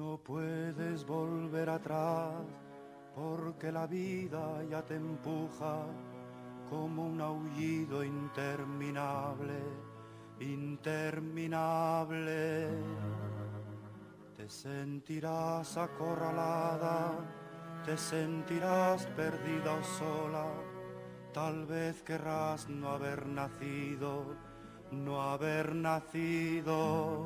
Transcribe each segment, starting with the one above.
No puedes volver atrás porque la vida ya te empuja como un aullido interminable, interminable. Te sentirás acorralada, te sentirás perdida o sola, tal vez querrás no haber nacido, no haber nacido.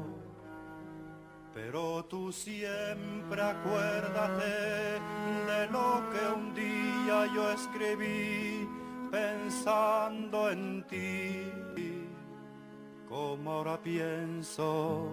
Pero tú siempre acuérdate de lo que un día yo escribí pensando en ti, como ahora pienso.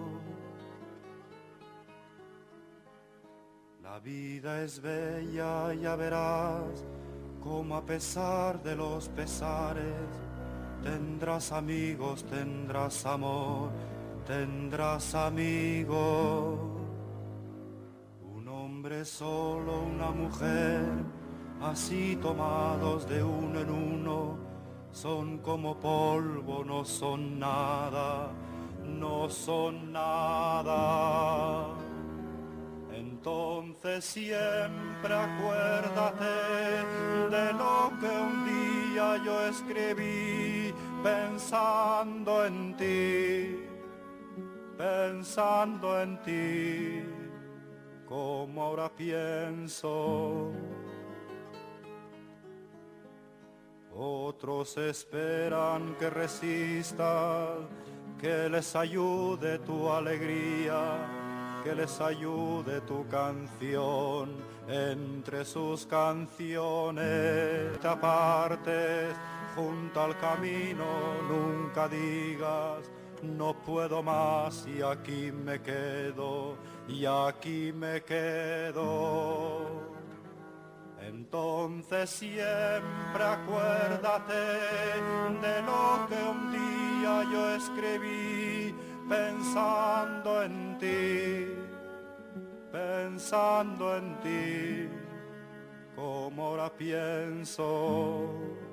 La vida es bella, ya verás, como a pesar de los pesares, tendrás amigos, tendrás amor, tendrás amigos. Un hombre solo, una mujer, así tomados de uno en uno, son como polvo, no son nada, no son nada. Entonces siempre acuérdate de lo que un día yo escribí pensando en ti, pensando en ti, como ahora pienso. Otros esperan que resistas, que les ayude tu alegría, que les ayude tu canción entre sus canciones. Te apartes junto al camino, nunca digas no puedo más y aquí me quedo, y aquí me quedo. Entonces siempre acuérdate de lo que un día yo escribí pensando en ti, pensando en ti, como ahora pienso.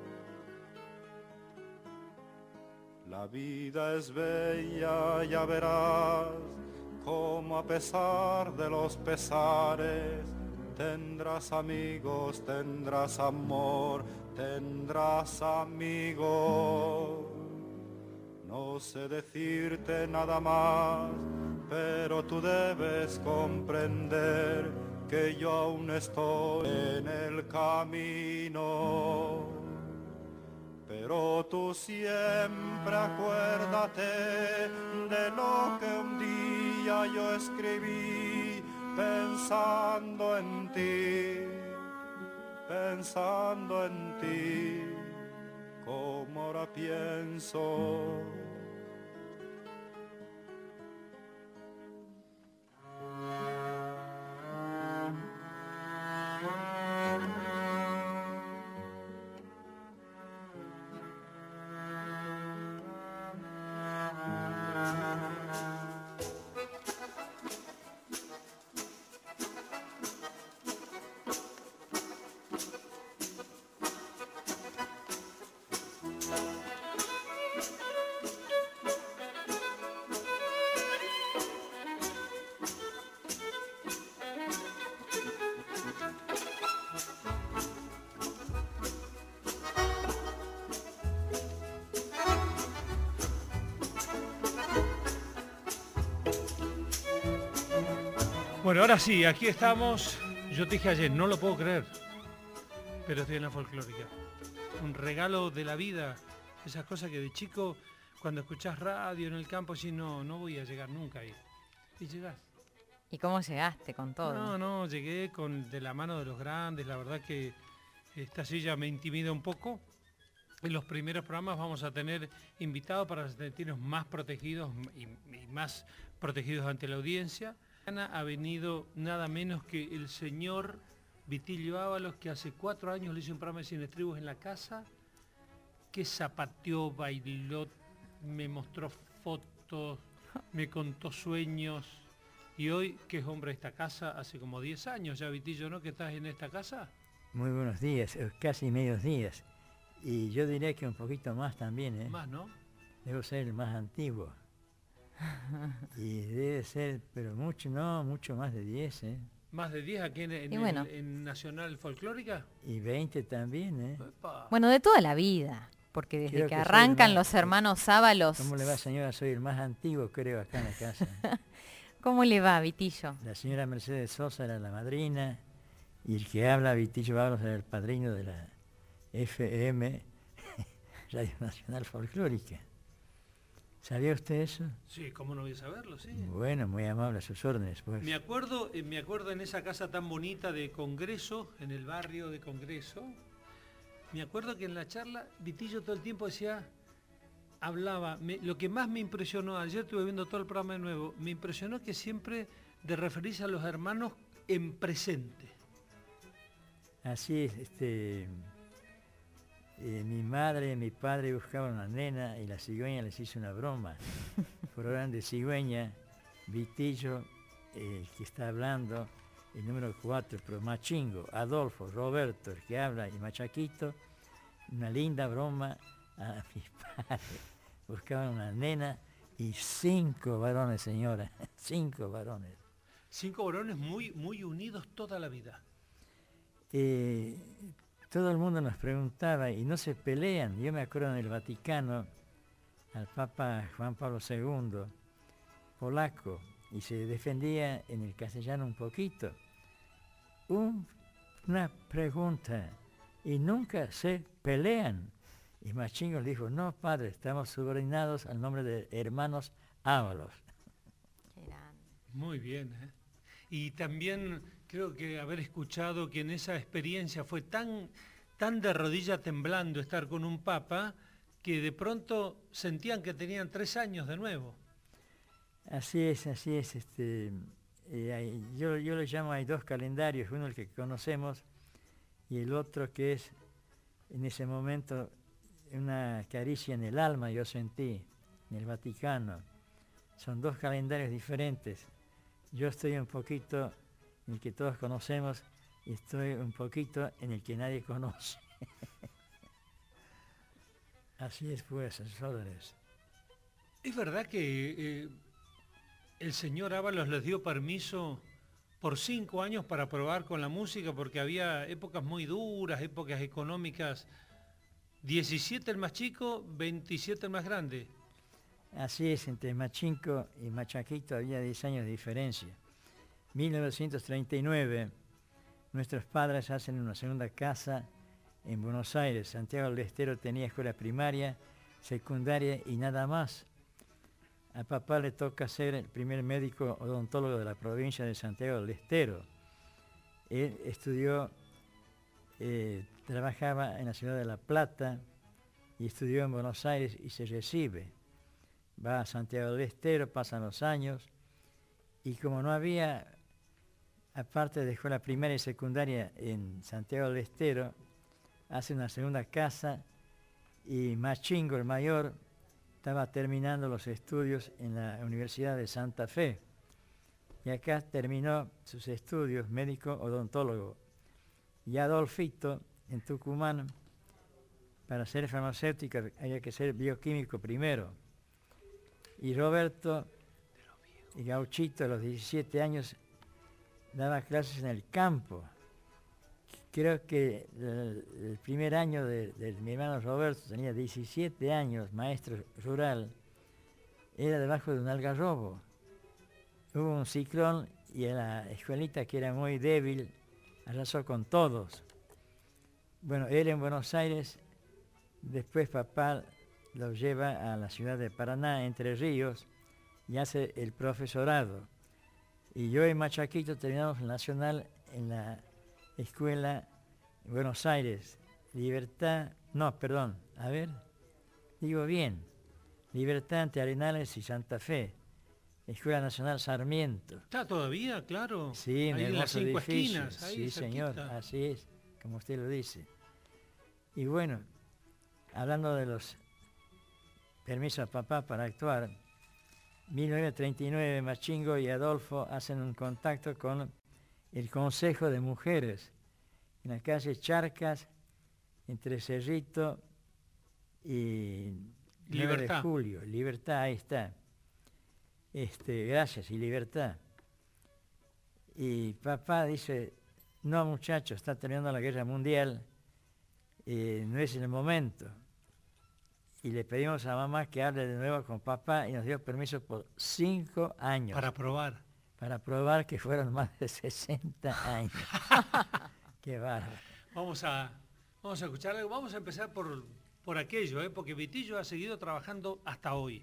La vida es bella, ya verás, como a pesar de los pesares, tendrás amigos, tendrás amor, tendrás amigos. No sé decirte nada más, pero tú debes comprender que yo aún estoy en el camino. Pero tú siempre acuérdate de lo que un día yo escribí pensando en ti, pensando en ti, como ahora pienso. Bueno, ahora sí, aquí estamos. Yo te dije ayer, no lo puedo creer, pero estoy en la folclórica. Un regalo de la vida. Esas cosas que de chico, cuando escuchás radio en el campo, decís, no voy a llegar nunca ahí. Y llegás. ¿Y cómo llegaste con todo? No, llegué de la mano de los grandes. La verdad que esta silla me intimida un poco. En los primeros programas vamos a tener invitados para sentirnos más protegidos y más protegidos ante la audiencia. Ha venido nada menos que el señor Vitilio Ábalos, que hace 4 años le hizo un programa de Sin Estribos en la casa, que zapateó, bailó, me mostró fotos, me contó sueños, y hoy, que es hombre de esta casa, hace como 10 años ya, Vitillo, ¿no?, que estás en esta casa. Muy buenos días, casi medios días, y yo diría que un poquito más también, ¿eh? Más, ¿no? Debo ser el más antiguo. Y debe Debe ser, pero mucho, no, mucho más de 10, ¿eh? ¿Más de 10 aquí en Nacional Folclórica? Y 20 también, ¿eh? Epa. Bueno, de toda la vida, porque desde Creo que que soy arrancan el más- los hermanos Ábalos. ¿Cómo le va, señora? Soy el más antiguo, creo, acá en la casa. ¿Cómo le va, Vitillo? La señora Mercedes Sosa era la madrina, y el que habla, Vitillo Ábalos, era el padrino de la FM, Radio Nacional Folclórica. ¿Sabía usted eso? Sí, ¿cómo no voy a saberlo? Sí. Bueno, muy amable a sus órdenes, pues. Me acuerdo en esa casa tan bonita de Congreso, en el barrio de Congreso, me acuerdo que en la charla Vitillo todo el tiempo hablaba, lo que más me impresionó, ayer estuve viendo todo el programa de nuevo, me impresionó que siempre de referirse a los hermanos en presente. Así es, mi madre y mi padre buscaban una nena y la cigüeña les hizo una broma. Por orden de cigüeña, Vitillo, el que está hablando, el número 4, pero Machingo, Adolfo, Roberto, el que habla, y Machaquito, una linda broma a mis padres. Buscaban una nena y 5 varones, señora, 5 varones. 5 varones muy, muy unidos toda la vida. Todo el mundo nos preguntaba y no se pelean. Yo me acuerdo en el Vaticano al Papa Juan Pablo II, polaco, y se defendía en el castellano un poquito. Una pregunta, y nunca se pelean. Y Machingo le dijo, no, padre, estamos subordinados al nombre de hermanos Ábalos. Muy bien, ¿eh? Y también creo que haber escuchado que en esa experiencia fue tan de rodilla temblando estar con un papa que de pronto sentían que tenían 3 años de nuevo. Así es. Yo le llamo, hay 2 calendarios, uno el que conocemos y el otro que es en ese momento una caricia en el alma, yo sentí, en el Vaticano. Son 2 calendarios diferentes. Yo estoy un poquito en el que todos conocemos y estoy un poquito en el que nadie conoce. Así es, pues, a sus órdenes. ¿Es verdad que el señor Ábalos les dio permiso por 5 años para probar con la música? Porque había épocas muy duras, épocas económicas. 17 el más chico, 27 el más grande. Así es, entre Machinco y Machaquito había 10 años de diferencia. 1939, nuestros padres hacen una segunda casa en Buenos Aires. Santiago del Estero tenía escuela primaria, secundaria y nada más. A papá le toca ser el primer médico odontólogo de la provincia de Santiago del Estero. Él estudió, trabajaba en la ciudad de La Plata y estudió en Buenos Aires y se recibe. Va a Santiago del Estero, pasan los años y como no había, aparte de escuela primaria y secundaria en Santiago del Estero, hace una segunda casa y Machingo, el mayor, estaba terminando los estudios en la Universidad de Santa Fe y acá terminó sus estudios médico odontólogo. Y Adolfito, en Tucumán, para ser farmacéutico había que ser bioquímico primero. Y Roberto, y Gauchito, a los 17 años, daba clases en el campo. Creo que el primer año de mi hermano Roberto, tenía 17 años, maestro rural, era debajo de un algarrobo. Hubo un ciclón y en la escuelita, que era muy débil, arrasó con todos. Bueno, él en Buenos Aires, después papá lo lleva a la ciudad de Paraná, Entre Ríos, y hace el profesorado. Y yo y Machaquito terminamos el Nacional en la escuela Buenos Aires, Libertad entre Arenales y Santa Fe, Escuela Nacional Sarmiento. ¿Está todavía? Claro. Sí, ahí en las 5 edificio. esquinas. Ahí Sí, cerquita. señor, así es, como usted lo dice. Y bueno, hablando de los permisos a papá para actuar, 1939 Machingo y Adolfo hacen un contacto con el Consejo de Mujeres en la calle Charcas, entre Cerrito y 9 de Libertad. Julio. Libertad, ahí está. gracias y libertad. Y papá dice, no muchachos, está terminando la guerra mundial, no es el momento. Y le pedimos a mamá que hable de nuevo con papá y nos dio permiso por 5 años. Para probar. Para probar que fueron más de 60 años. Qué bárbaro. Vamos a escuchar algo. Vamos a empezar por aquello, porque Vitillo ha seguido trabajando hasta hoy.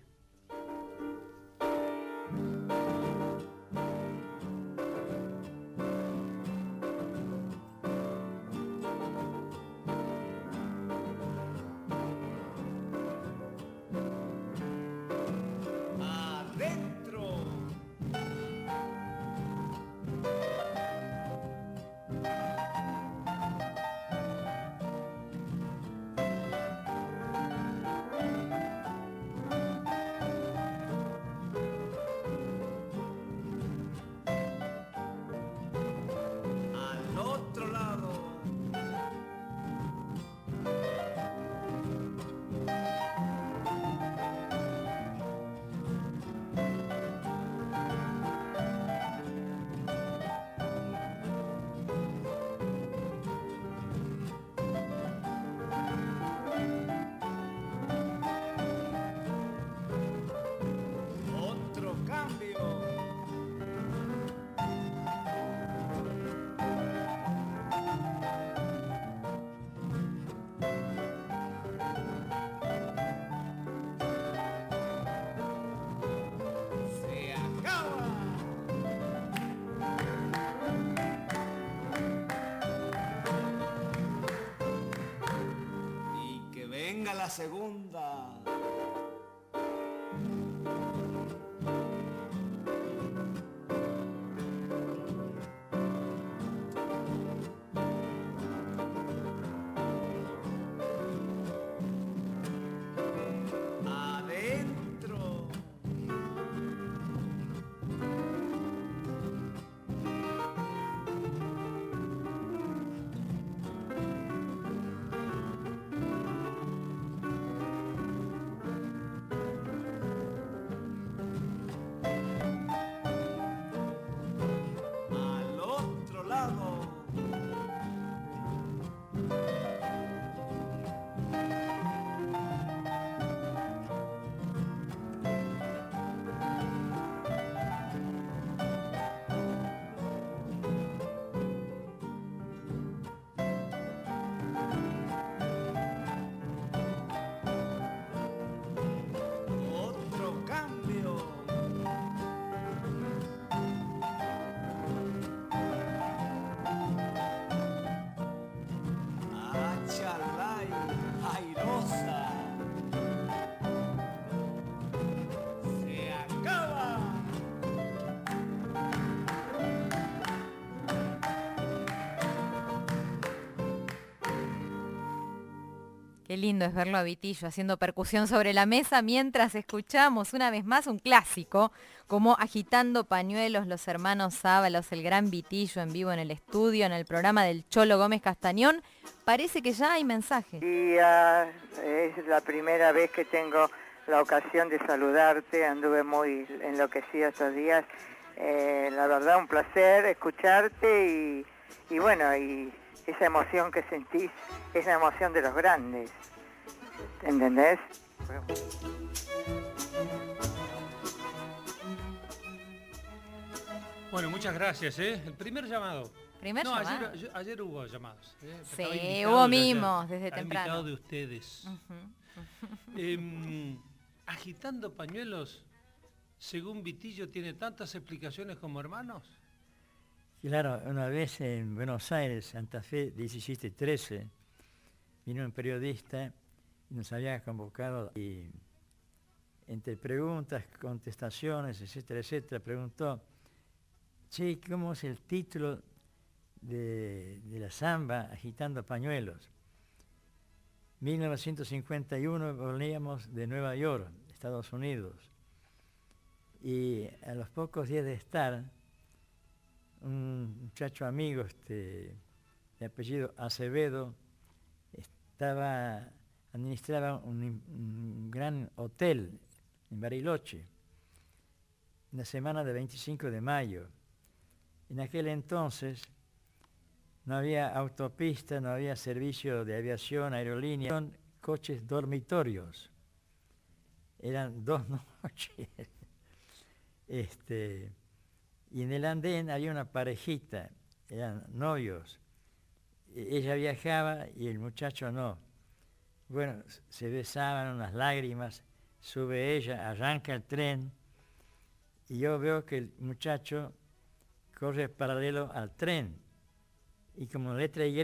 La segunda. Adentro. Qué lindo es verlo a Vitillo haciendo percusión sobre la mesa mientras escuchamos una vez más un clásico, como Agitando Pañuelos, los hermanos Sábalos, el gran Vitillo en vivo en el estudio, en el programa del Cholo Gómez Castañón. Parece que ya hay mensajes. Y es la primera vez que tengo la ocasión de saludarte, anduve muy enloquecida estos días. La verdad, un placer escucharte y bueno, y esa emoción que sentís es la emoción de los grandes, ¿entendés? Bueno, muchas gracias, El primer llamado. ¿Llamado? Ayer hubo llamados. Sí, hubo mimos desde temprano. Invitado de ustedes. Agitando Pañuelos, según Vitillo, ¿tiene tantas explicaciones como hermanos? Claro, una vez en Buenos Aires, Santa Fe, 17 y 13, vino un periodista y nos había convocado y entre preguntas, contestaciones, etcétera, etcétera, preguntó, che, ¿cómo es el título de la samba Agitando Pañuelos? 1951 volvíamos de Nueva York, Estados Unidos, y a los pocos días de estar, un muchacho amigo de apellido Acevedo administraba un gran hotel en Bariloche una semana de 25 de mayo. En aquel entonces no había autopista, no había servicio de aviación, aerolínea, eran coches dormitorios. Eran 2 noches. Y en el andén había una parejita, eran novios. Ella viajaba y el muchacho no. Bueno, se besaban, unas lágrimas, sube ella, arranca el tren y yo veo que el muchacho corre paralelo al tren y como letra Y,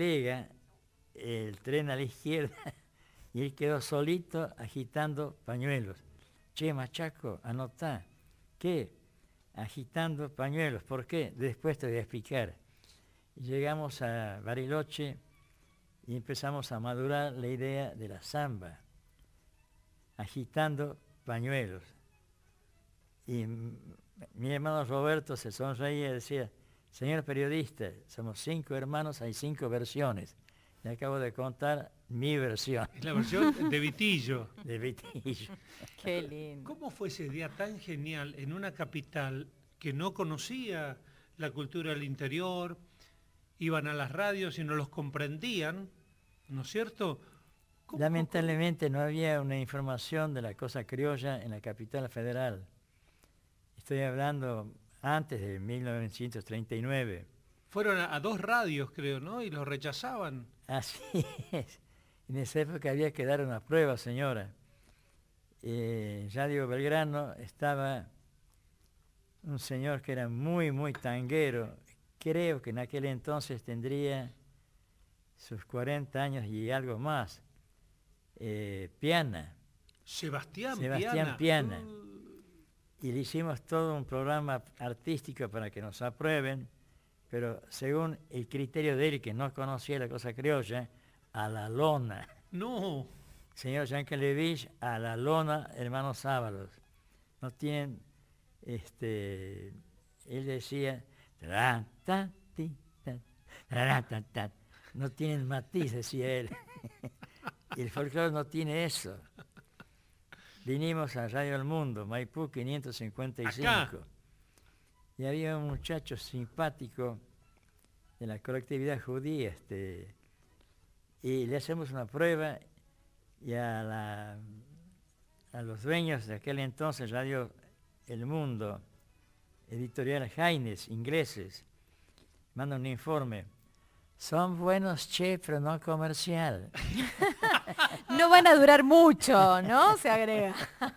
el tren a la izquierda y él quedó solito agitando pañuelos. Che, machaco, anotá. ¿Qué? Agitando pañuelos. ¿Por qué? Después te voy a explicar. Llegamos a Bariloche y empezamos a madurar la idea de la samba, agitando pañuelos. Y mi hermano Roberto se sonreía y decía, señor periodista, somos 5 hermanos, hay 5 versiones. Le acabo de contar mi versión. Es la versión de Vitillo. De Vitillo. Qué lindo. ¿Cómo fue ese día tan genial en una capital que no conocía la cultura del interior? Iban a las radios y no los comprendían, ¿no es cierto? Lamentablemente no había una información de la cosa criolla en la capital federal. Estoy hablando antes de 1939. Fueron a 2 radios, creo, ¿no? Y los rechazaban. Así es. En esa época había que dar una prueba, señora. En Radio Belgrano estaba un señor que era muy, muy tanguero. Creo que en aquel entonces tendría sus 40 años y algo más. Piana. Sebastián Piana. Y le hicimos todo un programa artístico para que nos aprueben, pero según el criterio de él, que no conocía la cosa criolla, a la lona. No. Señor Yankelevich, a la lona, hermanos Ábalos. No tienen, él decía, no tienen matiz, decía él. Y el folclore no tiene eso. Vinimos a Radio El Mundo, Maipú 555. Acá. Y había un muchacho simpático de la colectividad judía, y le hacemos una prueba y a los dueños de aquel entonces Radio El Mundo, editorial Haines, ingleses, mandan un informe. Son buenos, che, pero no comercial. No van a durar mucho, ¿no? Se agrega.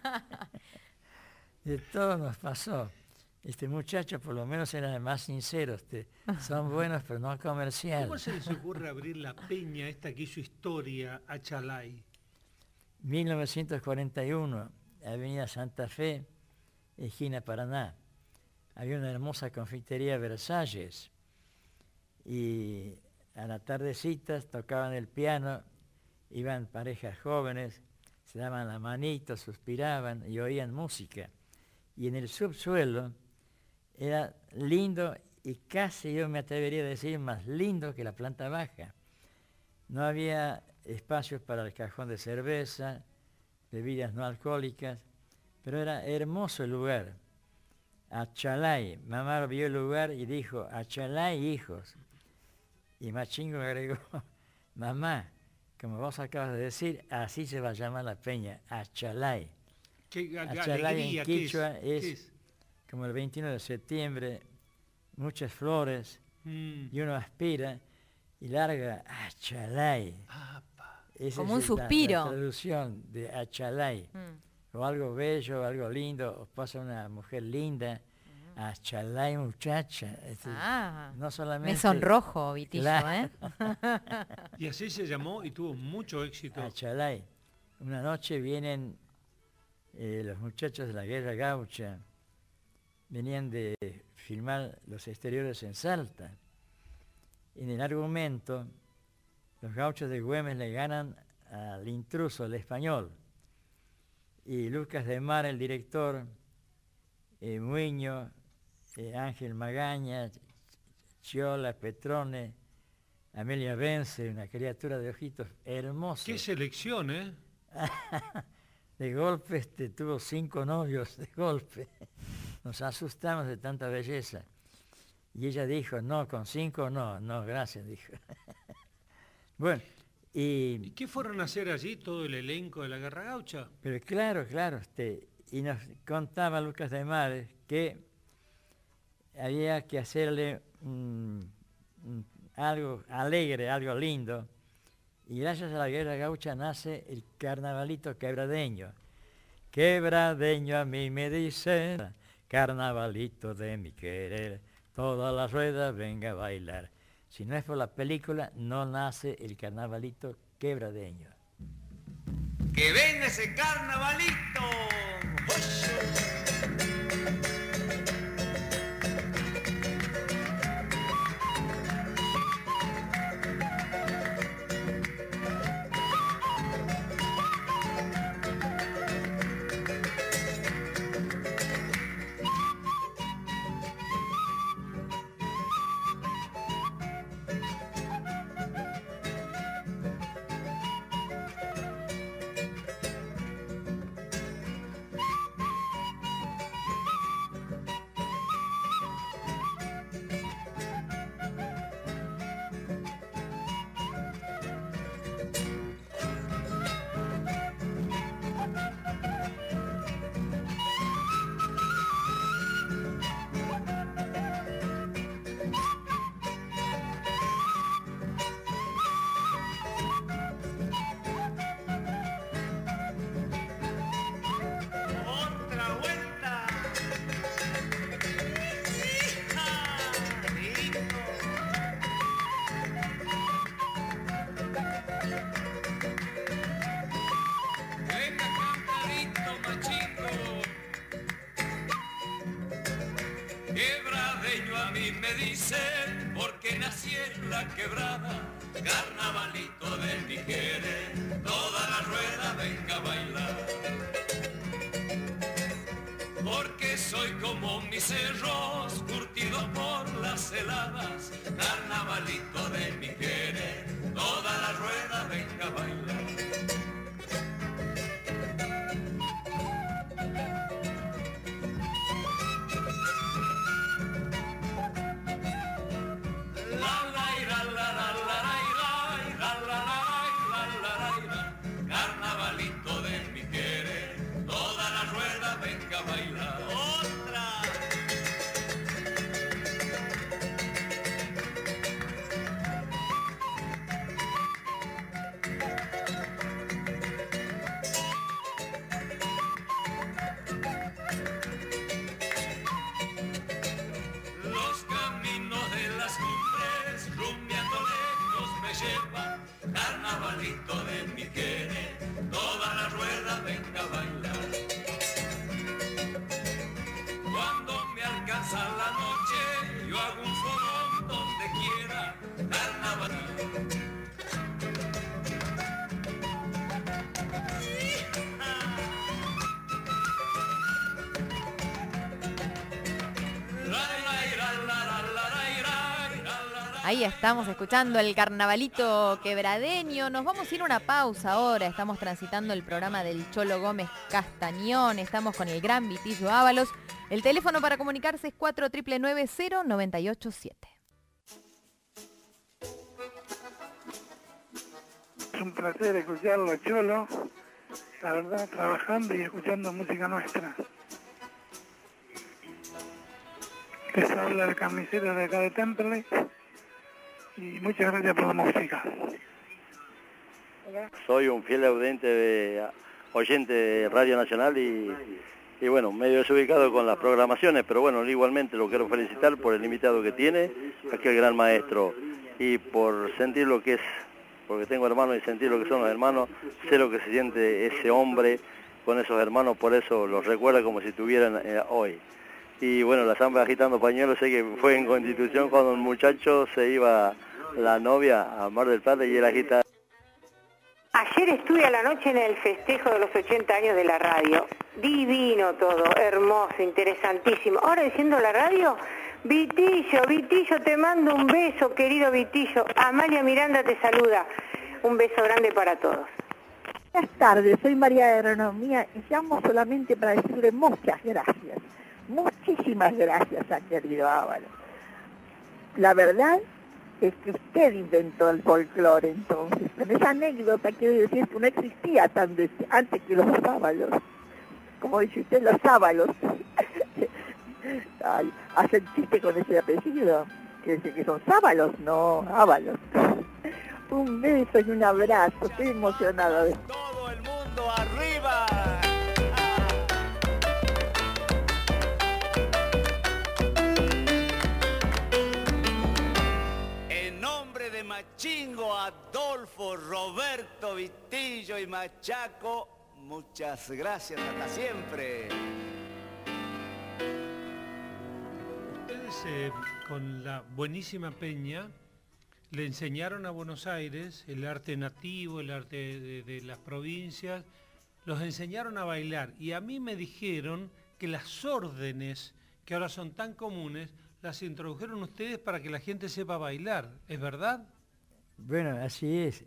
De todo nos pasó. Este muchacho por lo menos era el más sincero. Son buenos, pero no comercial. ¿Cómo se les ocurre abrir la peña esta que hizo historia a Chalay? 1941, Avenida Santa Fe, esquina Paraná. Había una hermosa confitería Versalles. Y a la tardecita tocaban el piano, iban parejas jóvenes, se daban la manito, suspiraban y oían música. Y en el subsuelo era lindo y casi yo me atrevería a decir más lindo que la planta baja. No había espacios para el cajón de cerveza, bebidas no alcohólicas, pero era hermoso el lugar. Achalay, mamá vio el lugar y dijo, Achalay, hijos. Y Machingo agregó, mamá, como vos acabas de decir, así se va a llamar la peña, Achalay. Achalay en quichua es como el 21 de septiembre, muchas flores, y uno aspira y larga Achalay. Como un suspiro. La traducción de Achalay. O algo bello, algo lindo, o pasa una mujer linda, Achalay muchacha. No solamente, me sonrojo, Vitillo, claro. Y así se llamó y tuvo mucho éxito. Achalay. Una noche vienen los muchachos de la Guerra Gaucha, venían de filmar los exteriores en Salta. En el argumento, los gauchos de Güemes le ganan al intruso, el español. Y Lucas de Mar, el director, Muñoz, Ángel Magaña, Chiola, Petrone, Amelia Vence, una criatura de ojitos hermosos. ¡Qué selección, eh! De golpe tuvo 5 novios, de golpe. nos asustamos de tanta belleza. Y ella dijo, no, con 5 no, no, gracias, dijo. Bueno, ¿Y qué fueron a hacer allí todo el elenco de la Guerra Gaucha? pero claro, y nos contaba Lucas de Mares que había que hacerle algo alegre, algo lindo, y gracias a la Guerra Gaucha nace el carnavalito quebradeño. Quebradeño a mí me dicen, carnavalito de mi querer, toda la rueda venga a bailar. Si no es por la película, no nace el carnavalito quebradeño. ¡Que venga ese carnavalito! Quebradeño a mí me dicen, porque nací en la quebrada, carnavalito de mi querer, toda la rueda venga a bailar. Porque soy como mis cerros, curtidos por las heladas, carnavalito de mi querer, toda la rueda venga a bailar. Carnavalito de mi querer, toda la rueda venga a bailar. ¡Otra! Los caminos de las cumbres, rumbeando lejos me llevan, carnavalito de mi querer, toda la rueda venga a bailar. Cuando me alcanza la noche, yo hago un fogón donde quiera, carnavalito. Ahí estamos escuchando el carnavalito quebradeño. Nos vamos a ir a una pausa ahora. Estamos transitando el programa del Cholo Gómez Castañón. Estamos con el gran Vitillo Ábalos. El teléfono para comunicarse es 4990-987. Es un placer escucharlo, Cholo. La verdad, trabajando y escuchando música nuestra. Les habla el carnicero de acá de Temple. Y muchas gracias por la música. Hola. Soy un fiel oyente de Radio Nacional y bueno, medio desubicado con las programaciones, pero bueno, igualmente lo quiero felicitar por el invitado que tiene, aquel gran maestro, y por sentir lo que es, porque tengo hermanos y sentir lo que son los hermanos, sé lo que se siente ese hombre con esos hermanos, por eso los recuerda como si estuvieran hoy. Y bueno, la samba agitando pañuelos, sé que fue en Constitución cuando un muchacho se iba la novia a Mar del Plata y él agita. Ayer estuve a la noche en el festejo de los 80 años de la radio. Divino todo, hermoso, interesantísimo. Ahora diciendo la radio, Vitillo, te mando un beso, querido Vitillo. Amalia Miranda te saluda. Un beso grande para todos. Buenas tardes, soy María de Agronomía y llamo solamente para decirle muchas gracias. Muchas Muchísimas gracias, a querido Ábalos. La verdad es que usted inventó el folclore entonces. Con esa anécdota quiero decir que no existía antes que los Ábalos. Como dice usted, los Ábalos. Ay, hacen chiste con ese apellido. Que dice que son Sábalos, no Ábalos. Un beso y un abrazo. Estoy emocionada de esto. Todo el mundo arriba. En nombre de Machingo, Adolfo, Roberto, Vitillo y Machaco, muchas gracias, hasta siempre. Ustedes con la buenísima peña le enseñaron a Buenos Aires el arte nativo, el arte de las provincias, los enseñaron a bailar y a mí me dijeron que las órdenes que ahora son tan comunes las introdujeron ustedes para que la gente sepa bailar, ¿es verdad? Bueno, así es.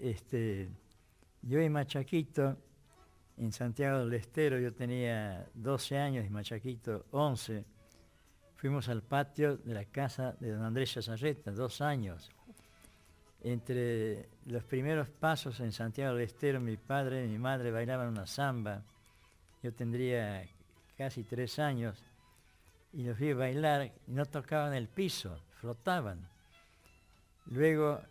Yo y Machaquito, en Santiago del Estero, yo tenía 12 años y Machaquito 11, fuimos al patio de la casa de don Andrés Yazarreta, 2 años. Entre los primeros pasos en Santiago del Estero, mi padre y mi madre bailaban una samba. Yo tendría casi 3 años y los vi bailar y no tocaban el piso, flotaban. Luego,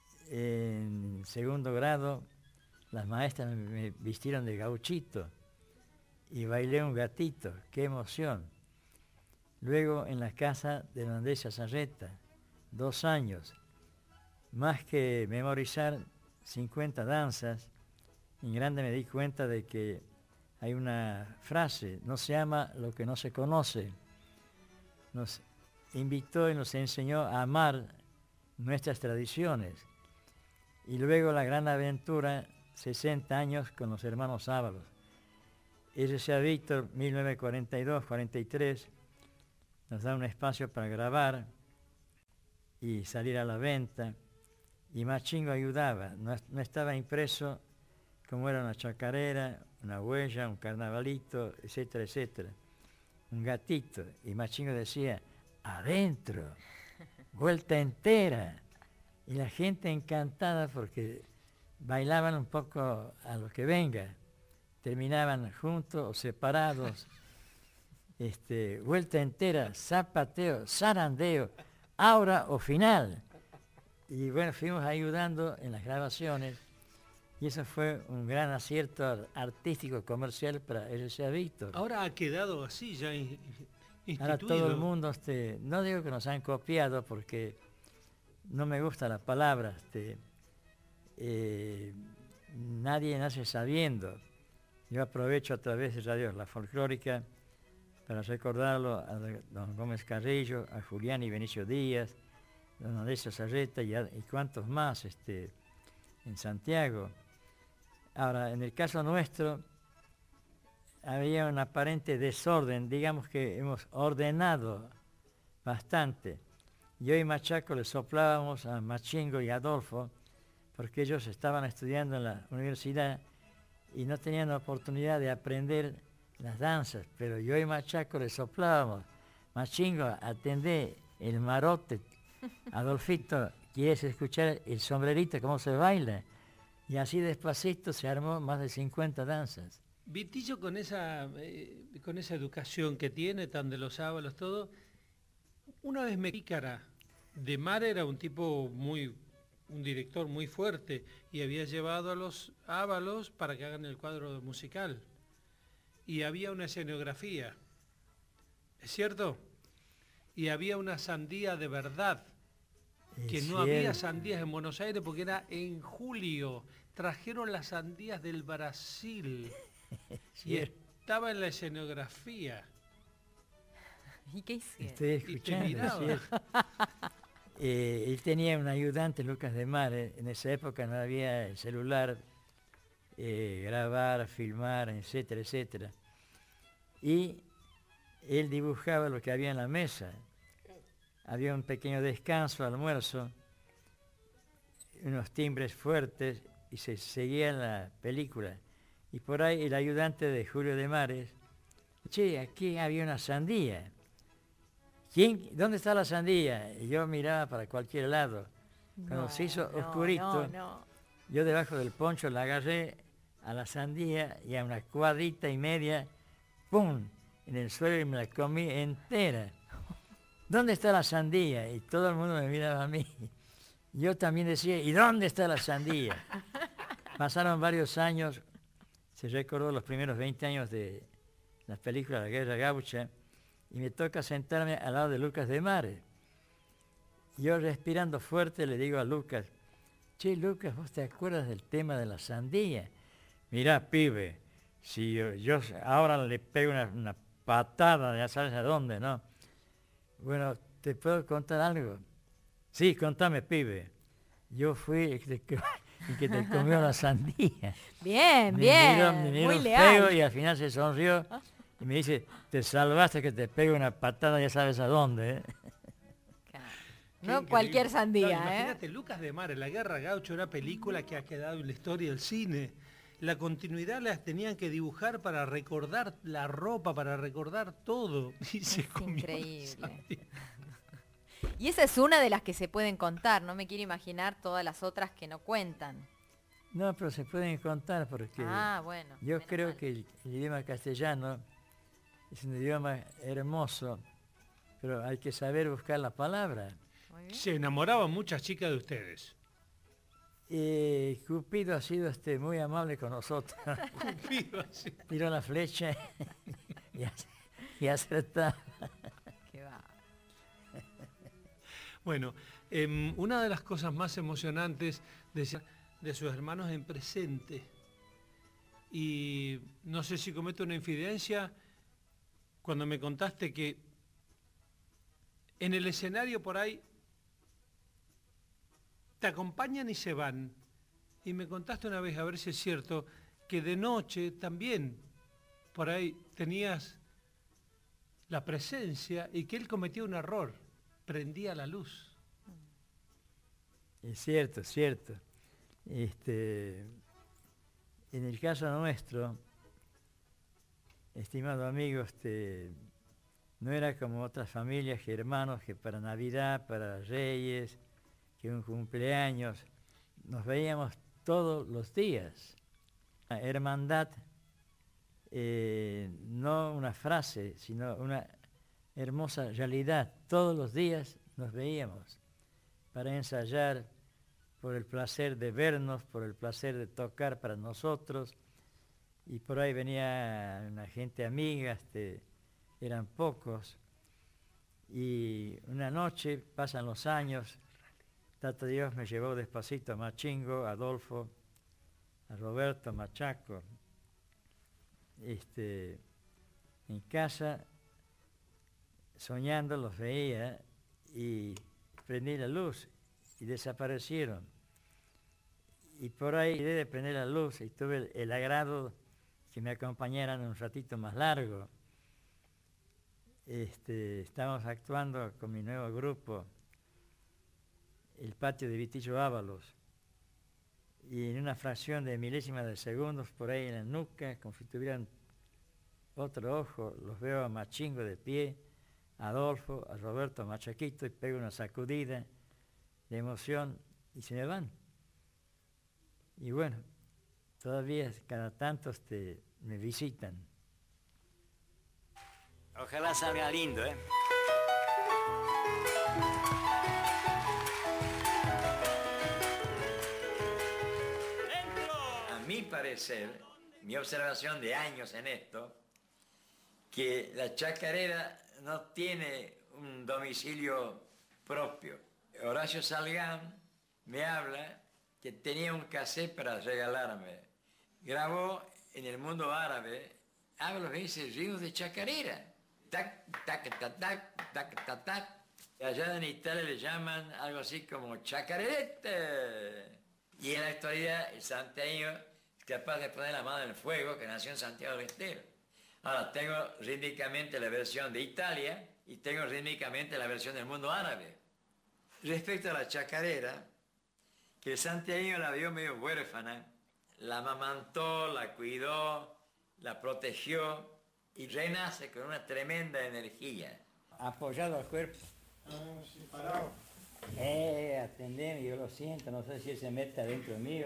en segundo grado, las maestras me vistieron de gauchito y bailé un gatito. ¡Qué emoción! Luego, en la casa de don Andrés Yazarreta, 2 años. Más que memorizar 50 danzas, en grande me di cuenta de que hay una frase: no se ama lo que no se conoce. Nos invitó y nos enseñó a amar nuestras tradiciones. Y luego la gran aventura, 60 años con los hermanos Ábalos. R.C.A. Víctor, 1942-43, nos da un espacio para grabar y salir a la venta. Y Machingo ayudaba, no estaba impreso como era una chacarera, una huella, un carnavalito, etcétera, etcétera. Un gatito. Y Machingo decía, adentro, vuelta entera. Y la gente encantada porque bailaban un poco a lo que venga. Terminaban juntos o separados. Vuelta entera, zapateo, zarandeo, aura o final. Y bueno, fuimos ayudando en las grabaciones y eso fue un gran acierto artístico comercial para R.C.A. Víctor. Ahora ha quedado así ya instituido. Ahora todo el mundo, no digo que nos han copiado porque no me gusta la palabra, nadie nace sabiendo. Yo aprovecho a través de Radio La Folclórica para recordarlo a don Gómez Carrillo, a Julián y Benicio Díaz, don Andrés Yazarreta y cuantos más en Santiago. Ahora, en el caso nuestro, había un aparente desorden, digamos que hemos ordenado bastante. Yo y Machaco le soplábamos a Machingo y Adolfo, porque ellos estaban estudiando en la universidad y no tenían la oportunidad de aprender las danzas, pero yo y Machaco le soplábamos. Machingo, atendé el marote. Adolfito, ¿quieres escuchar el sombrerito, cómo se baila? Y así despacito se armó más de 50 danzas. Vitillo con esa educación que tiene, tan de los Ábalos, todo, una vez me pícara, de Mar era un tipo un director muy fuerte y había llevado a los Ábalos para que hagan el cuadro musical. Y había una escenografía, ¿es cierto? Y había una sandía de verdad, que no había sandías en Buenos Aires porque era en julio. Trajeron las sandías del Brasil y estaba en la escenografía. ¿Y qué hicieron? Estoy escuchando. Él tenía un ayudante, Lucas de Mar. En esa época no había el celular, grabar, filmar, etcétera, etcétera. Y él dibujaba lo que había en la mesa. Había un pequeño descanso, almuerzo, unos timbres fuertes y se seguía la película. Y por ahí el ayudante de Julio de Mares, che, aquí había una sandía. ¿Dónde está la sandía? Y yo miraba para cualquier lado. Cuando se hizo oscurito, yo debajo del poncho la agarré a la sandía y a una cuadrita y media, ¡pum!, en el suelo y me la comí entera. ¿Dónde está la sandía? Y todo el mundo me miraba a mí. Yo también decía, ¿y dónde está la sandía? Pasaron varios años, se recordó los primeros 20 años de la película La Guerra Gaucha, y me toca sentarme al lado de Lucas de Mare. Yo respirando fuerte le digo a Lucas, che, Lucas, ¿vos te acuerdas del tema de la sandía? Mirá, pibe, si yo ahora le pego una patada, ya sabes a dónde, ¿no? Bueno, ¿te puedo contar algo? Sí, contame, pibe. Yo fui el que te comió la sandía. Bien, me miró muy feo leal. y al final se sonrió y me dice, te salvaste que te pego una patada, ya sabes a dónde, ¿eh? No cualquier sandía, Claro, imagínate, Lucas de Mare, La Guerra Gaucha, una película que ha quedado en la historia del cine. La continuidad las tenían que dibujar para recordar la ropa, para recordar todo. Y se comió Increíble. Y esa es una de las que se pueden contar, no me quiero imaginar todas las otras que no cuentan. No, pero se pueden contar porque bueno, yo creo que el idioma castellano es un idioma hermoso, pero hay que saber buscar la palabra. Se enamoraban muchas chicas de ustedes. Cupido ha sido muy amable con nosotros. Cupido, sí. Tiró la flecha y acertaba. Qué va. Bueno, una de las cosas más emocionantes de sus hermanos en presente, y no sé si cometo una infidencia, cuando me contaste que en el escenario por ahí te acompañan y se van. Y me contaste una vez, a ver si es cierto, que de noche también por ahí tenías la presencia y que él cometía un error, prendía la luz. Es cierto, es cierto. En el caso nuestro, estimado amigo, no era como otras familias que hermanos que para Navidad, para Reyes, que un cumpleaños, nos veíamos todos los días. La hermandad, no una frase, sino una hermosa realidad. Todos los días nos veíamos para ensayar, por el placer de vernos, por el placer de tocar para nosotros. Y por ahí venía una gente amiga, eran pocos. Y una noche, pasan los años, Tata Dios me llevó despacito a Machingo, a Adolfo, a Roberto, a Machaco. En casa, soñando, los veía y prendí la luz y desaparecieron. Y por ahí de prender la luz y tuve el agrado que me acompañaran un ratito más largo. Estamos actuando con mi nuevo grupo, el patio de Vitillo Ábalos, y en una fracción de milésimas de segundos por ahí en la nuca, como si tuvieran otro ojo, los veo a Machingo de pie, a Adolfo, a Roberto, a Machaquito, y pego una sacudida de emoción y se me van. Y bueno, todavía cada tanto me visitan. Ojalá salga lindo, ¿eh? A mi parecer, mi observación de años en esto, que la chacarera no tiene un domicilio propio. Horacio Salgán me habla que tenía un cassette para regalarme. Grabó en el mundo árabe, habla dice ritmos de chacarera. Tac, tac, tac, tac, tac, tac, tac. Allá en Italia le llaman algo así como chacarerete. Y en la actualidad el santiagueño es capaz de poner la mano en el fuego, que nació en Santiago del Estero. Ahora, tengo rítmicamente la versión de Italia y tengo rítmicamente la versión del mundo árabe. Respecto a la chacarera, que el santiagueño la vio medio huérfana, la amamantó, la cuidó, la protegió y renace con una tremenda energía. apoyado al cuerpo. Atendeme, yo lo siento, no sé si él se mete adentro mío.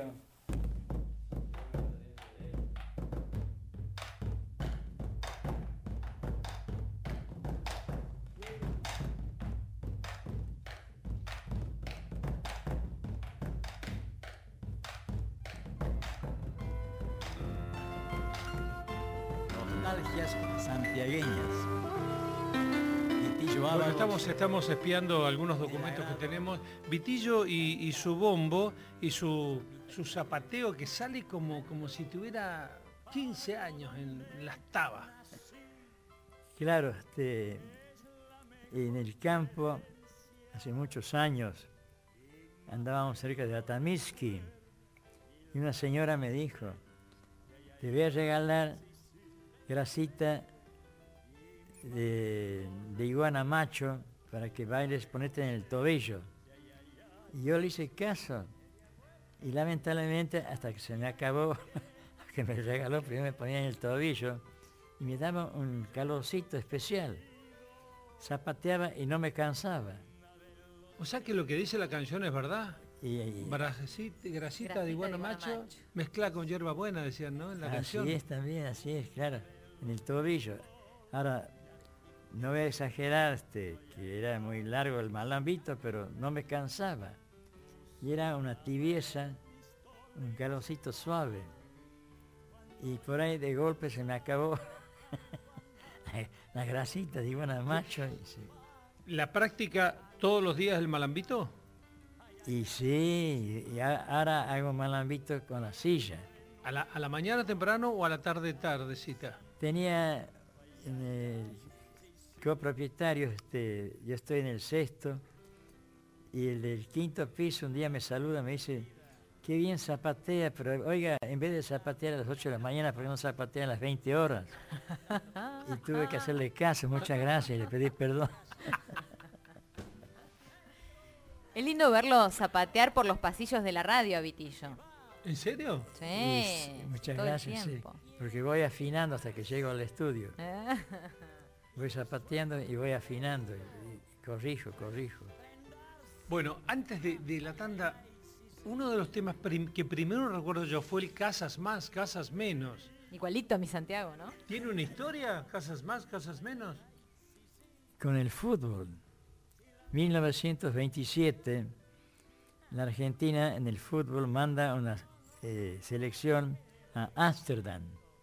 Nostalgias santiagueñas. Bueno, estamos espiando algunos documentos que tenemos. Vitillo y su bombo y su zapateo que sale como si tuviera 15 años en las tabas. Claro, en el campo, hace muchos años, andábamos cerca de Atamisqui y una señora me dijo, te voy a regalar grasita de iguana macho para que bailes, ponete en el tobillo. Y yo le hice caso y lamentablemente hasta que se me acabó que me regaló, primero me ponía en el tobillo y me daba un calorcito especial, zapateaba y no me cansaba. O sea que lo que dice la canción es verdad. Grasita de iguana macho mezcla con hierba buena, decían, ¿no? En la canción. Así es también, así es, claro, en el tobillo. Ahora, no voy a exagerar que era muy largo el malambito, pero no me cansaba. Y era una tibieza, un calorcito suave. Y por ahí de golpe se me acabó la grasita de iguana macho. ¿La práctica todos los días del malambito? Y sí, y ahora hago malambito con la silla. ¿A la mañana temprano o a la tardecita? Tenía copropietarios, yo estoy en el 6º, y el del 5º piso un día me saluda, me dice, qué bien zapatea, pero oiga, en vez de zapatear a las 8 de la mañana, ¿por qué no zapatea a las 20 horas? Y tuve que hacerle caso, muchas gracias, y le pedí perdón. Es lindo verlo zapatear por los pasillos de la radio a Vitillo. ¿En serio? Sí. Muchas gracias, sí. Porque voy afinando hasta que llego al estudio. Voy zapateando y voy afinando. Y corrijo. Bueno, antes de la tanda, uno de los temas que primero recuerdo yo fue el Casas Más, Casas Menos. Igualito a mi Santiago, ¿no? ¿Tiene una historia? ¿Casas Más, Casas Menos? Con el fútbol. 1927, la Argentina en el fútbol manda una selección a Ámsterdam.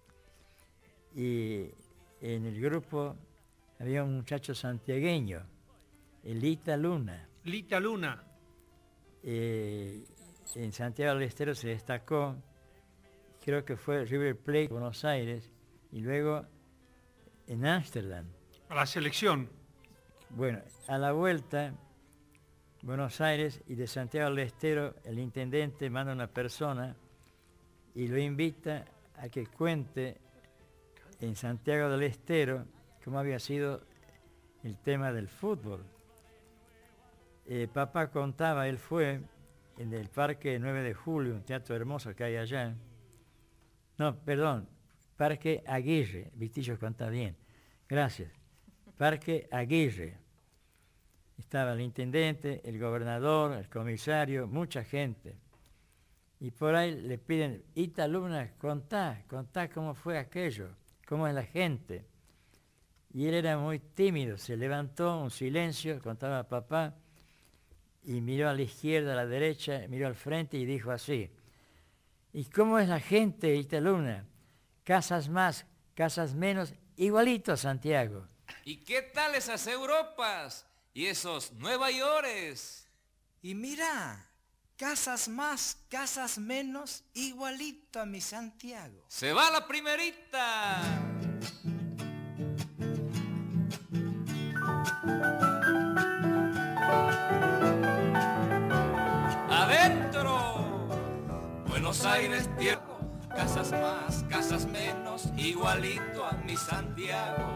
Y en el grupo había un muchacho santiagueño, el Lita Luna. Lita Luna. En Santiago del Estero se destacó, creo que fue River Plate, Buenos Aires, y luego en Ámsterdam. A la selección. Bueno, a la vuelta, Buenos Aires y de Santiago del Estero, el intendente manda una persona y lo invita a que cuente en Santiago del Estero cómo había sido el tema del fútbol. Papá contaba, él fue en el Parque 9 de Julio, un teatro hermoso que hay allá. No, perdón, Parque Aguirre, Vitillo cuenta bien, gracias. Parque Aguirre. Estaba el intendente, el gobernador, el comisario, mucha gente. Y por ahí le piden, Ita Luna, contá cómo fue aquello, cómo es la gente. Y él era muy tímido, se levantó, un silencio, contaba papá, y miró a la izquierda, a la derecha, miró al frente y dijo así, ¿y cómo es la gente, Ita Luna? Casas más, casas menos, igualito a Santiago. ¿Y qué tal esas Europas? ¿Y esos Nueva Yorkes? Y mira, casas más, casas menos, igualito a mi Santiago. ¡Se va la primerita! ¡Adentro! Buenos Aires, tierra. Casas más, casas menos, igualito a mi Santiago.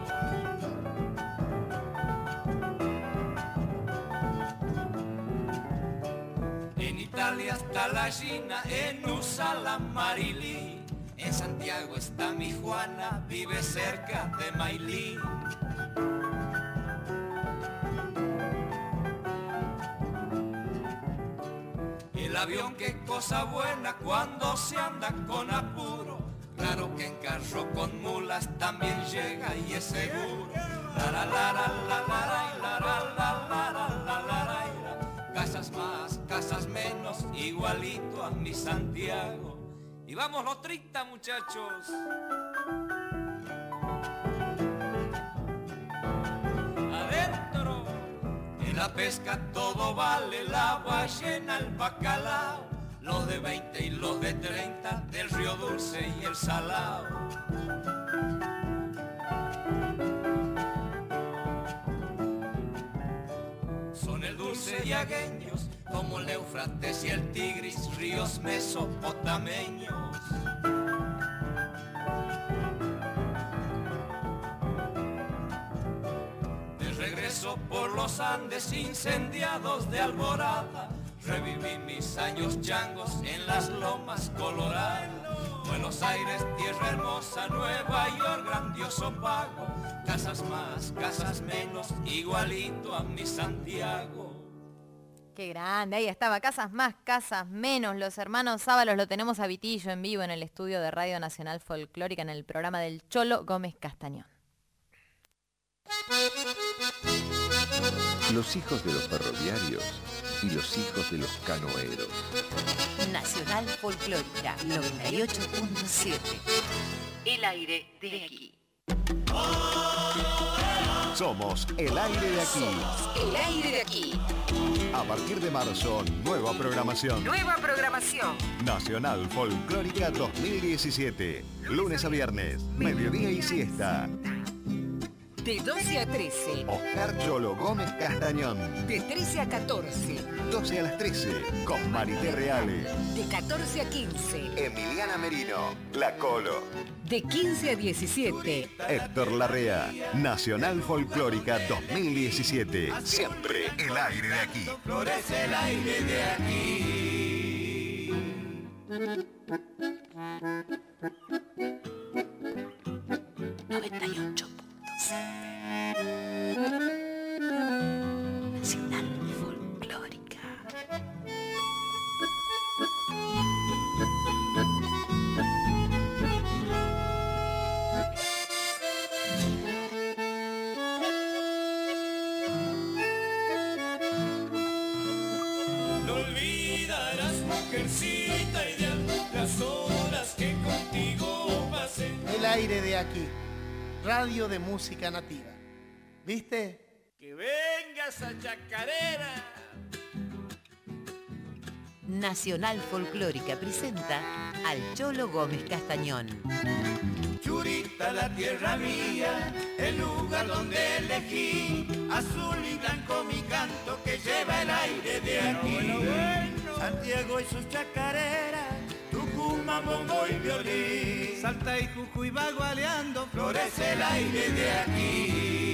En Italia está la Gina, en USA la Marilí. En Santiago está mi Juana, vive cerca de Mailí. avión que es cosa buena cuando se anda con apuro. Claro que en carro con mulas también llega y es seguro. Casas más, casas menos, igualito a mi Santiago. Y vamos los 30 muchachos. Adentro. En la pesca todo vale, la ballena, el bacalao. Los de 20 y los de 30, del río dulce y el salao. Son el dulce y agueños, como el Éufrates y el Tigris, ríos mesopotameños. De regreso por los Andes incendiados de alborada, reviví mis años changos en las lomas coloradas. Buenos Aires, tierra hermosa, Nueva York, grandioso pago. Casas más, casas menos, igualito a mi Santiago. Qué grande, ahí estaba, casas más, casas menos. Los hermanos Sábalos lo tenemos a Vitillo en vivo en el estudio de Radio Nacional Folclórica en el programa del Cholo Gómez Castañón. Los hijos de los ferroviarios y los hijos de los canoeros. Nacional Folclórica 98.7. El aire de aquí. Somos el aire de aquí. El aire de aquí. A partir de marzo, nueva programación. Nueva programación. Nacional Folclórica 2017. Lunes a viernes, mediodía y siesta. De 12 a 13. Oscar Cholo Gómez Castañón. De 13 a 14. 12 a las 13, con Marité Reale. De 14 a 15. Emiliana Merino, La Colo. De 15 a 17. Héctor Larrea. Nacional Folclórica 2017. Siempre el aire de aquí. Florece el aire de aquí. 98.7. Nacional Folclórica. No olvidarás, mujercita ideal, las horas que contigo pasé. El aire de aquí. Radio de música nativa. ¿Viste? Que venga esa chacarera. Nacional Folclórica presenta al Cholo Gómez Castañón. Churita, la tierra mía, el lugar donde elegí. Azul y blanco mi canto que lleva el aire de aquí. Santiago y sus chacareras, Tucumán, bombo y violín. Salta y Jujuy va gualeando. Florece el aire de aquí.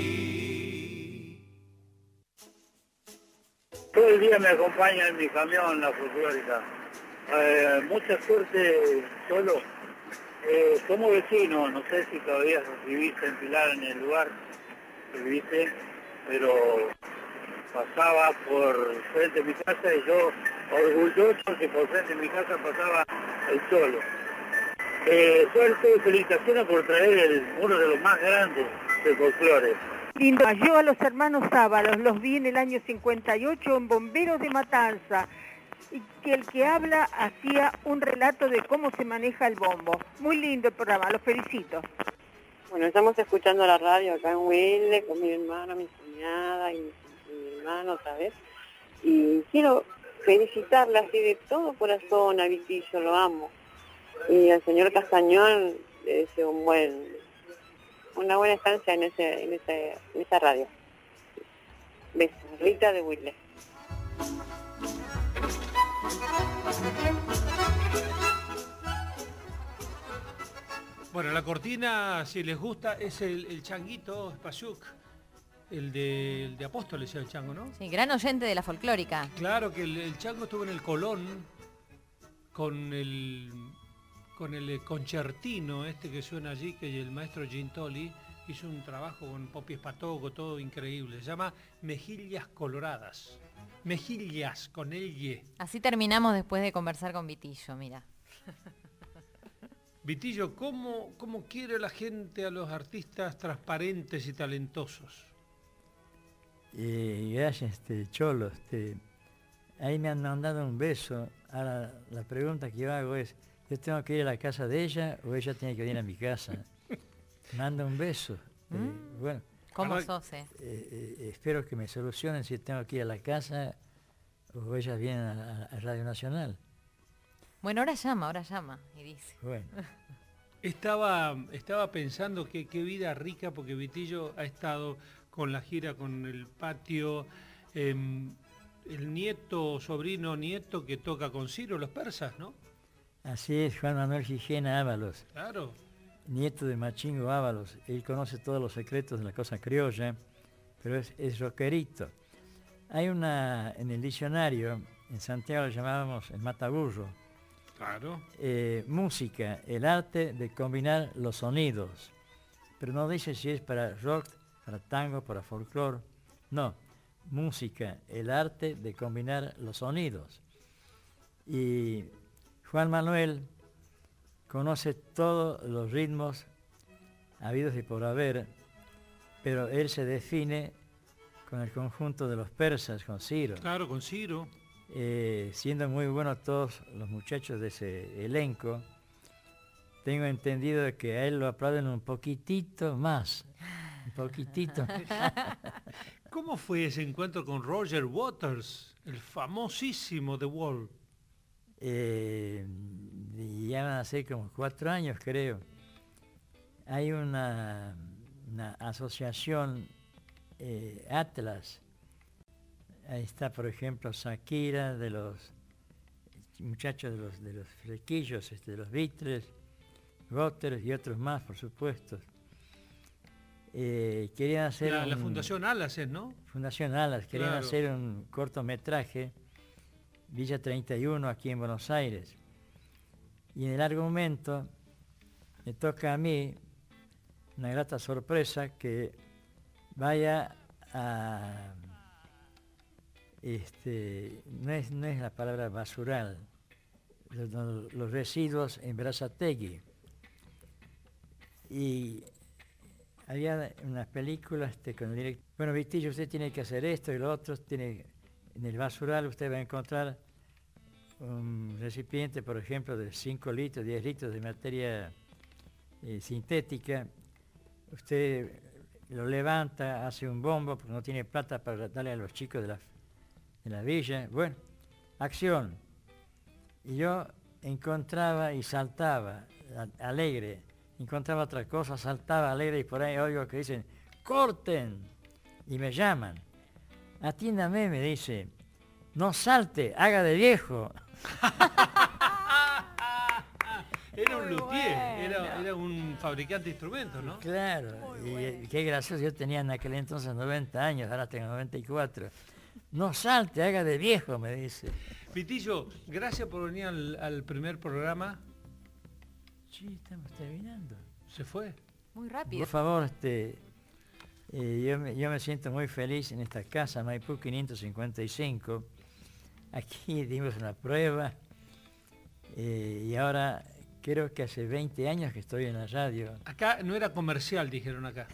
Todo el día me acompaña en mi camión la folclórica. Mucha suerte, Cholo. Somos vecinos, no sé si todavía viviste en Pilar, en el lugar que viviste, pero pasaba por frente de mi casa y yo, orgulloso que por frente de mi casa pasaba el Cholo. Suerte y felicitaciones por traer uno de los más grandes del folclore. Lindo. Yo a los hermanos Sábalos los vi en el año 58 en Bomberos de Matanza, y que el que habla hacía un relato de cómo se maneja el bombo. Muy lindo el programa, los felicito. Bueno, estamos escuchando la radio acá en Wilde con mi hermana, mi cuñada y mi hermano otra vez. Y quiero felicitarla así de todo corazón a Vitillo, lo amo. Y al señor Castañón le deseo una buena estancia en esa radio. Besos. Rita de Wilde. Bueno, la cortina, si les gusta, es el changuito Spasiuk, el de Apóstoles, el chango, ¿no? Sí, gran oyente de la folclórica. Claro que el chango estuvo en el Colón con el concertino este que suena allí, que el maestro Gintoli hizo un trabajo con Popi Espatoco, todo increíble. Se llama Mejillas Coloradas. Mejillas, con el Y. Así terminamos después de conversar con Vitillo, mira. Vitillo, ¿cómo quiere la gente a los artistas transparentes y talentosos? Gracias, Cholo. Ahí me han mandado un beso. Ahora, la pregunta que yo hago es, ¿yo tengo que ir a la casa de ella o ella tiene que venir a mi casa? Manda un beso. Bueno, ¿cómo sos, espero que me solucionen si tengo que ir a la casa o ellas vienen a Radio Nacional. Bueno, ahora llama y dice. Bueno. Estaba pensando que qué vida rica, porque Vitillo ha estado con la gira, con el patio, el sobrino nieto que toca con Ciro, los persas, ¿no? Así es, Juan Manuel Gijena Ábalos. Claro. Nieto de Machingo Ábalos. Él conoce todos los secretos de la cosa criolla, pero es rockerito. Hay en el diccionario, en Santiago lo llamábamos el mataburro. Claro. Música, el arte de combinar los sonidos. Pero no dice si es para rock, para tango, para folclore. No, música, el arte de combinar los sonidos. Y Juan Manuel conoce todos los ritmos habidos y por haber, pero él se define con el conjunto de los persas, con Ciro. Claro, con Ciro. Siendo muy buenos todos los muchachos de ese elenco, tengo entendido que a él lo aplauden un poquitito más. Un poquitito. ¿Cómo fue ese encuentro con Roger Waters, el famosísimo The Wall? Ya van a ser como 4 años, creo. Hay una asociación Atlas. Ahí está, por ejemplo, Shakira, de los muchachos de los flequillos, de los Beatles, Waters y otros más, por supuesto. Querían hacer la Fundación Alas, ¿no? Fundación Alas, querían hacer un cortometraje, Villa 31, aquí en Buenos Aires. Y en el argumento me toca a mí una grata sorpresa que vaya a... no es la palabra basural, los residuos en Berazategui. Y había unas películas con el director. Bueno, Vitillo, usted tiene que hacer esto y lo otro. En el basural usted va a encontrar un recipiente, por ejemplo, de 5 litros, 10 litros de materia sintética. Usted lo levanta, hace un bombo, porque no tiene plata para darle a los chicos de la villa. Bueno, acción. Y yo encontraba y saltaba, alegre. Encontraba otra cosa, saltaba alegre y por ahí oigo que dicen, ¡corten! Y me llaman. Atiéndame, me dice, no salte, haga de viejo. Era un luthier, era un fabricante de instrumentos, ¿no? Claro, y qué gracioso, yo tenía en aquel entonces 90 años, ahora tengo 94. No salte, haga de viejo, me dice. Vitillo, gracias por venir al primer programa. Sí, estamos terminando. ¿Se fue? Muy rápido. Por favor, yo me siento muy feliz en esta casa, Maipú 555. Aquí dimos una prueba y ahora creo que hace 20 años que estoy en la radio. Acá no era comercial, dijeron acá.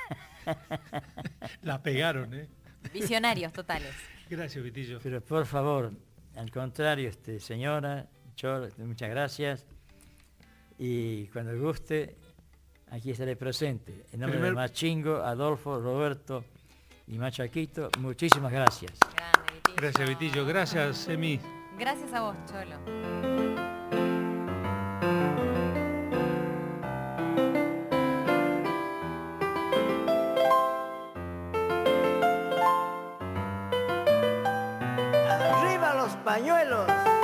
La pegaron, ¿eh? Visionarios totales. Gracias, Vitillo. Pero por favor, al contrario, señora, muchas gracias. Y cuando guste, aquí estaré presente. En nombre de Machingo, Adolfo, Roberto y Machaquito, muchísimas gracias. Grande, Vitillo. Gracias, Vitillo. Gracias, Emi. Gracias a vos, Cholo. ¡Arriba los pañuelos!